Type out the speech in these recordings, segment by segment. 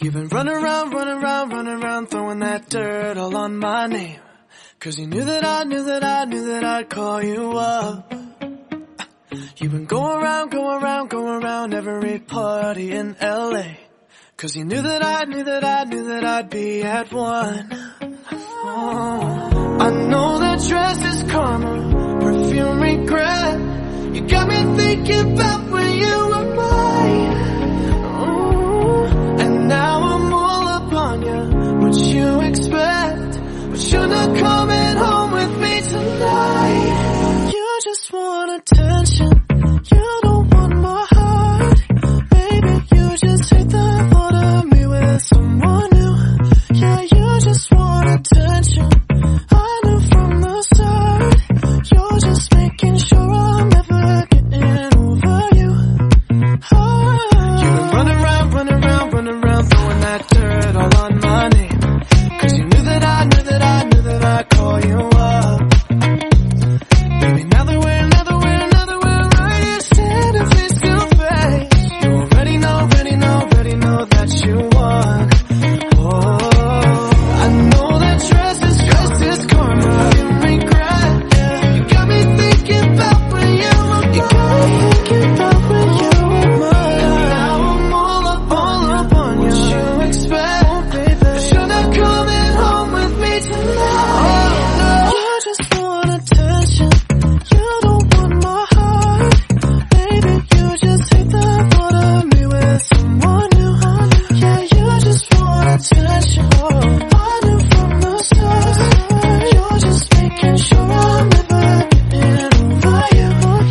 You've been running around, throwing that dirt all on my name. 'Cause you knew that I'd call you up. You've been going around every party in LA. 'Cause you knew that I'd be at one. Oh, I know that dress is karma, perfume regret. You got me thinking about when you were mine. Oh, and now I'm all up on you. What you expect? But you're not coming home with me tonight. You just want attention. You don't want my heart. Baby, you just hate the thought of me with someone new. Yeah, you just want attention. I knew from the start. You're just making sure I'm never getting over you. Oh. You've been running around, throwing that dirt all on my name. 'Cause you knew that I'd call you up. Baby, now that we're right here standing face to face, you already know that you won. Oh, I know that dress is karma, you regret. You got me thinking about when you were mine. Now I'm all up on you. What you expect? But you're not coming home with me tonight. You just want attention. You don't want my heart. Baby, you just hate the thought of me with someone new. Yeah, you just want attention. I knew from the start. You're just making sure I'm never getting over you.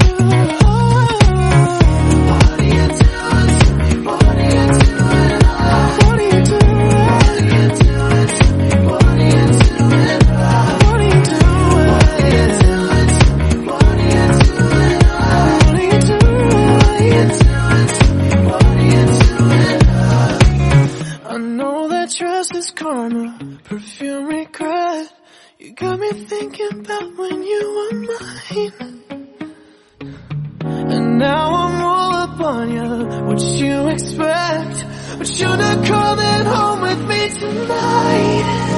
What are you doing to me? What are you doing? What are you doing? What are you doing to me? What are you doing? What are you doing? What are you doing to me? What are you doing? What are you doing to me? What are you doing? I know that dress is karma, perfume regret. You got me thinking about when you were mine. And now I'm all up on you. What you expect? But you're not coming home with me tonight.